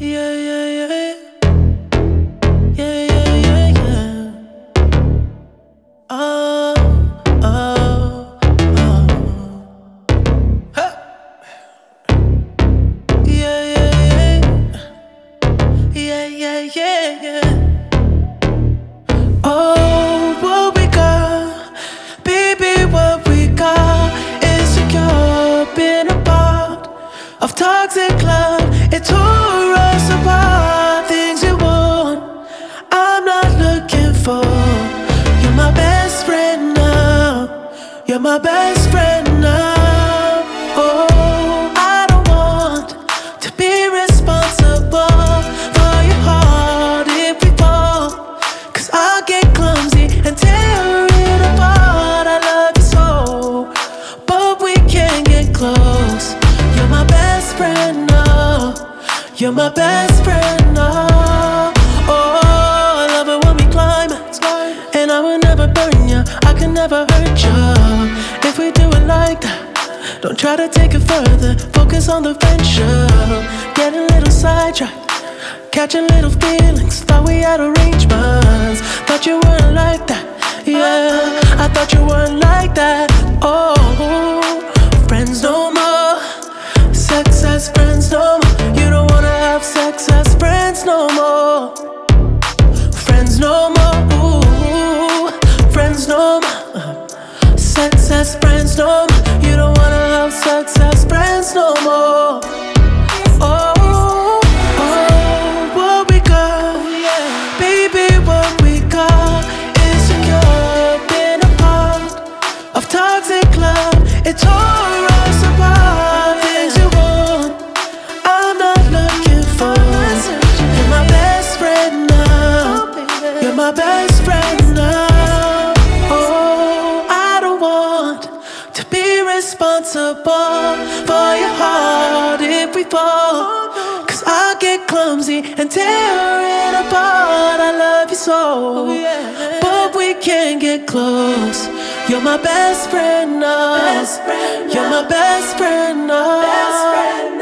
Yeah, yeah, yeah. Yeah, yeah, yeah, yeah. Oh, oh, oh. Huh. Yeah, yeah, yeah. Yeah, yeah, yeah, yeah. Oh, what we got, baby, what we got is secure. Been a part of toxic love. It tore us apart. Things you want, I'm not looking for. You're my best friend now. You're my best friend now. Oh, I don't want to be responsible for your heart if we fall. 'Cause I'll get clumsy and tear it apart. I love you so, but we can't get close. You're my best friend now. You're my best friend now. Oh, I love it when we climax, and I will never burn you. I can never hurt you if we do it like that. Don't try to take it further. Focus on the friendship. Getting a little sidetracked, catching little feelings. Thought we had arrangements. Thought you weren't like that. Yeah, I thought you weren't like that. Oh, friends no more. Sex as friends no more. You don't wanna have sex as friends no more. Friends no more. Ooh, friends no more. Sex as friends no more. You don't wanna have sex as friends no more. Oh, what we got, baby, what we got is secure. Been a part of toxic love. It tore us apart. Things you want, I'm not looking for. You're my best friend now. You're my best friend now. Oh, I don't want to be responsible for your heart if we fall. 'Cause I'll get clumsy and tear it apart. I love you so, but we can't get close. You're my best friend now. You're my best friend now.